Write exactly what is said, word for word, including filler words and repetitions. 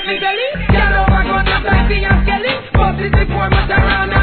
up me belly. Girl over gun up like the Skelly. Bust it before me turn around.